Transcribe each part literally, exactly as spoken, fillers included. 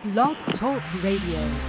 Blog Talk Radio.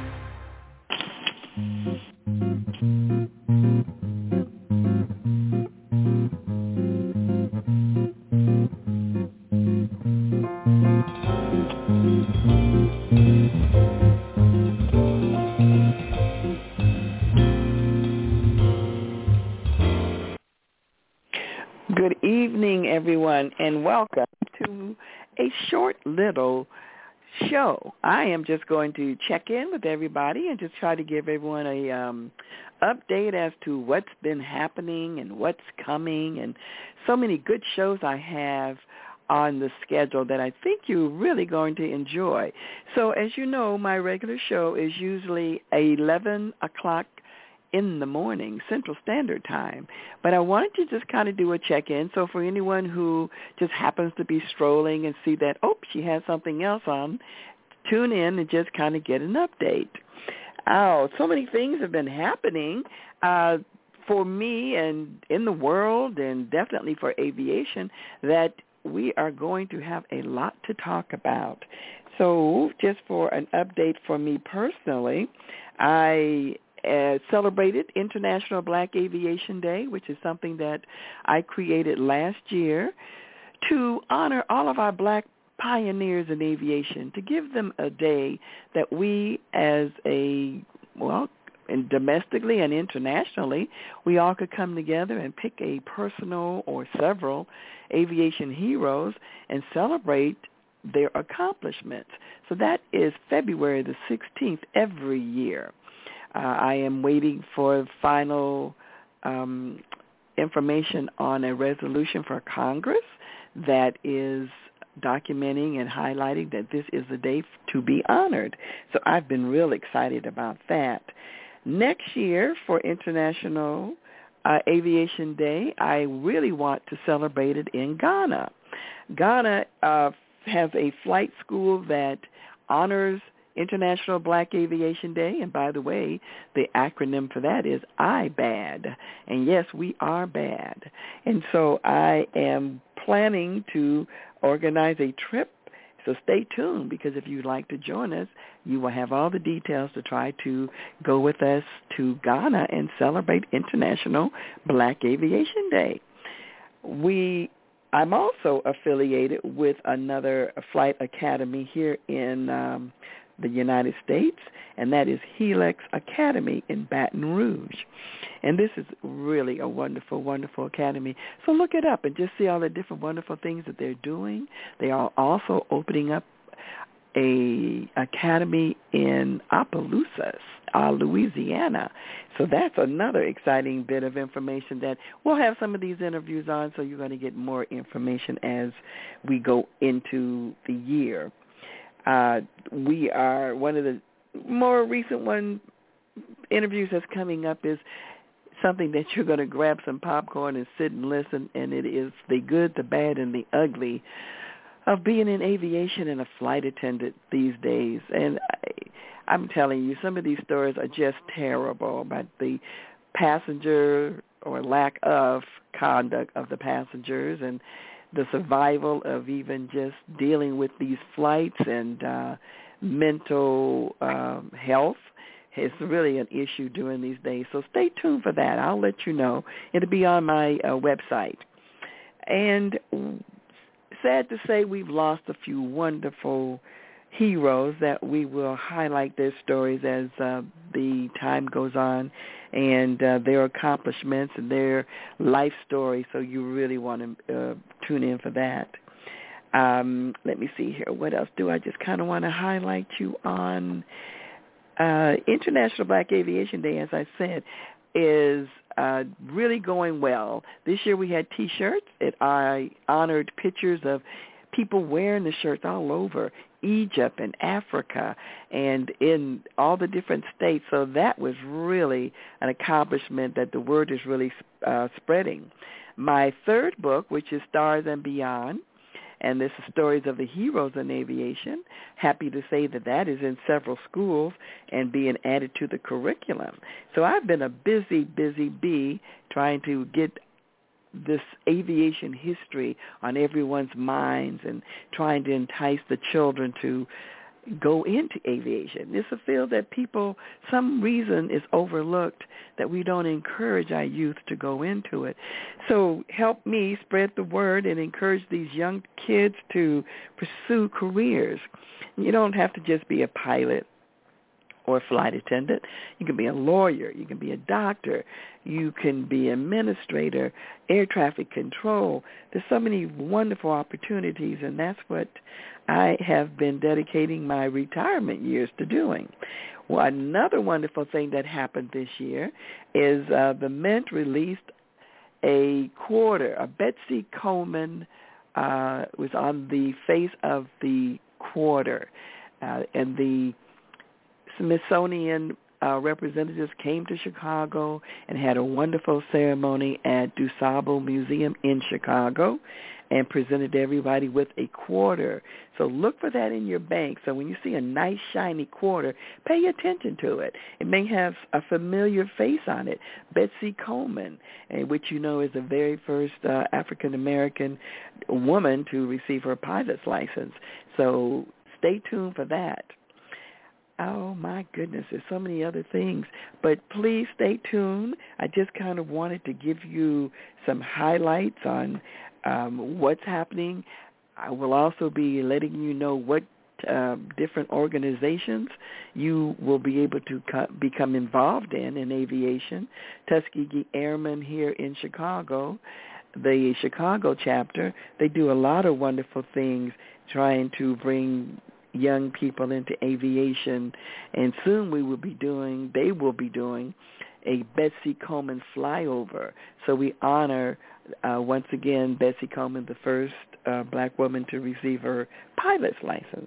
Good evening, everyone, and welcome to a short little show. I am just going to check in with everybody and just try to give everyone a um, update as to what's been happening and what's coming, and so many good shows I have on the schedule that I think you're really going to enjoy. So as you know, my regular show is usually eleven o'clock in the morning, Central Standard Time. But I wanted to just kind of do a check-in. So for anyone who just happens to be strolling and see that, oh, she has something else on, tune in and just kind of get an update. Oh, so many things have been happening uh, for me and in the world, and definitely for aviation, that we are going to have a lot to talk about. So just for an update for me personally, I Uh, celebrated International Black Aviation Day, which is something that I created last year to honor all of our black pioneers in aviation, to give them a day that we as a, well, and domestically and internationally, we all could come together and pick a personal or several aviation heroes and celebrate their accomplishments. So that is February the sixteenth every year. Uh, I am waiting for final um, information on a resolution for Congress that is documenting and highlighting that this is the day to be honored. So I've been real excited about that. Next year for International uh, Aviation Day, I really want to celebrate it in Ghana. Ghana uh, has a flight school that honors International Black Aviation Day, and by the way, the acronym for that is I B A D, and yes, we are bad. And so I am planning to organize a trip, so stay tuned, because if you'd like to join us, you will have all the details to try to go with us to Ghana and celebrate International Black Aviation Day. We I'm also affiliated with another flight academy here in um, the United States, and that is Helix Academy in Baton Rouge. And this is really a wonderful, wonderful academy. So look it up and just see all the different wonderful things that they're doing. They are also opening up a academy in Opelousas, uh, Louisiana. So that's another exciting bit of information that we'll have some of these interviews on, so you're going to get more information as we go into the year. Uh, we are, one of the more recent one interviews that's coming up is something that you're going to grab some popcorn and sit and listen, and it is the good, the bad, and the ugly of being in aviation and a flight attendant these days. And I, I'm telling you, some of these stories are just terrible about the passenger or lack of conduct of the passengers, and the survival of even just dealing with these flights, and uh, mental um, health is really an issue during these days. So stay tuned for that. I'll let you know. It'll be on my uh, website. And sad to say, we've lost a few wonderful heroes that we will highlight their stories as uh, the time goes on, and uh, their accomplishments and their life story. So you really want to uh, tune in for that. Um, let me see here. What else do I just kind of want to highlight you on? Uh, International Black Aviation Day, as I said, is uh, really going well. This year we had T-shirts. It, I honored pictures of people wearing the shirts all over Egypt and Africa and in all the different states. So that was really an accomplishment that the word is really uh, spreading. My third book, which is Stars and Beyond, and this is stories of the heroes in aviation, happy to say that that is in several schools and being added to the curriculum. So I've been a busy, busy bee trying to get this aviation history on everyone's minds and trying to entice the children to go into aviation. It's a field that people, some reason is overlooked, that we don't encourage our youth to go into it. So help me spread the word and encourage these young kids to pursue careers. You don't have to just be a pilot or a flight attendant. You can be a lawyer. You can be a doctor. You can be an administrator, air traffic control. There's so many wonderful opportunities, and that's what I have been dedicating my retirement years to doing. Well, another wonderful thing that happened this year is uh, the Mint released a quarter. A Betsy Coleman uh, was on the face of the quarter, uh, and the Smithsonian uh, representatives came to Chicago and had a wonderful ceremony at DuSable Museum in Chicago and presented everybody with a quarter. So look for that in your bank. So when you see a nice, shiny quarter, pay attention to it. It may have a familiar face on it, Betsy Coleman, which you know is the very first uh, African-American woman to receive her pilot's license. So stay tuned for that. Oh, my goodness, there's so many other things. But please stay tuned. I just kind of wanted to give you some highlights on um, what's happening. I will also be letting you know what uh, different organizations you will be able to co- become involved in in aviation. Tuskegee Airmen here in Chicago, the Chicago chapter, they do a lot of wonderful things trying to bring young people into aviation, and soon we will be doing, they will be doing a Betsy Coleman flyover. So we honor, uh, once again, Betsy Coleman, the first uh, black woman to receive her pilot's license.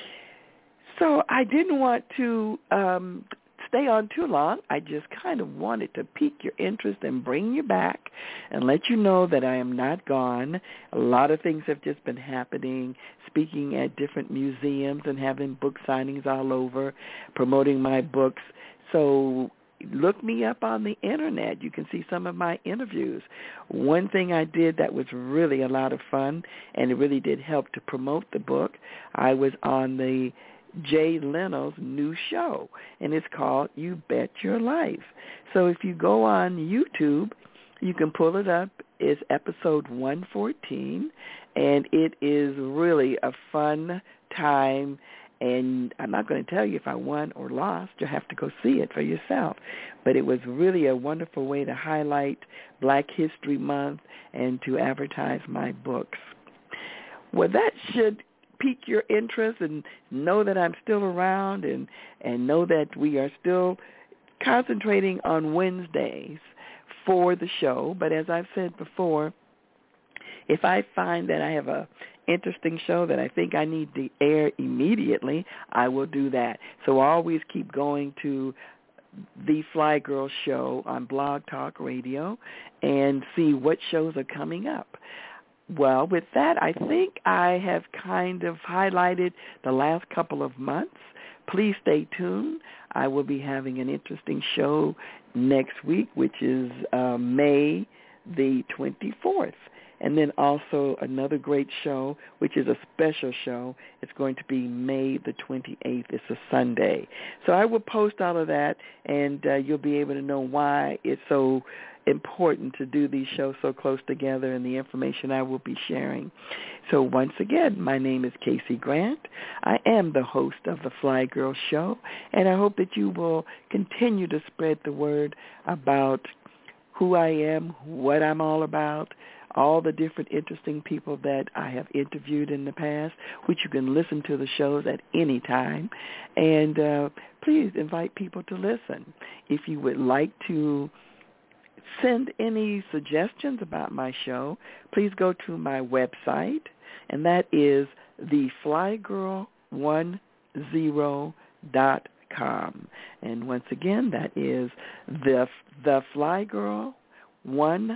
So I didn't want to um, stay on too long. I just kind of wanted to pique your interest and bring you back and let you know that I am not gone. A lot of things have just been happening, speaking at different museums and having book signings all over, promoting my books. So look me up on the Internet. You can see some of my interviews. One thing I did that was really a lot of fun, and it really did help to promote the book, I was on the Jay Leno's new show, and it's called You Bet Your Life. So if you go on YouTube, you can pull it up. It's episode one fourteen, and it is really a fun time, and I'm not going to tell you if I won or lost. You'll have to go see it for yourself. But it was really a wonderful way to highlight Black History Month and to advertise my books. Well, that should pique your interest, and know that I'm still around, and, and know that we are still concentrating on Wednesdays for the show. But as I've said before, if I find that I have a interesting show that I think I need to air immediately, I will do that. So always keep going to the Fly Girl Show on Blog Talk Radio and see what shows are coming up. Well, with that, I think I have kind of highlighted the last couple of months. Please stay tuned. I will be having an interesting show next week, which is uh, May the twenty-fourth. And then also another great show, which is a special show. It's going to be May the twenty-eighth. It's a Sunday. So I will post all of that, and uh, you'll be able to know why it's so important to do these shows so close together and the information I will be sharing. So once again, my name is Casey Grant. I am the host of the Fly Girl Show, and I hope that you will continue to spread the word about who I am, what I'm all about, all the different interesting people that I have interviewed in the past, which you can listen to the shows at any time. And uh, please invite people to listen. If you would like to send any suggestions about my show, please go to my website, and that is the fly girl ten dot com. And once again, that is the the fly girl ten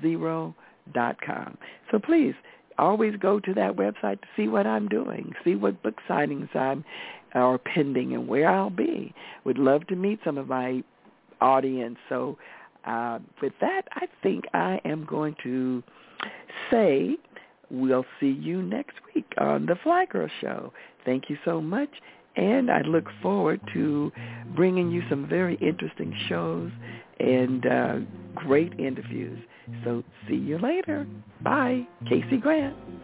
dot com. So please always go to that website to see what I'm doing, see what book signings I'm are pending and where I'll be. Would love to meet some of my audience. So Uh, with that, I think I am going to say we'll see you next week on the Fly Girl Show. Thank you so much, and I look forward to bringing you some very interesting shows and uh, great interviews. So see you later. Bye. Casey Grant.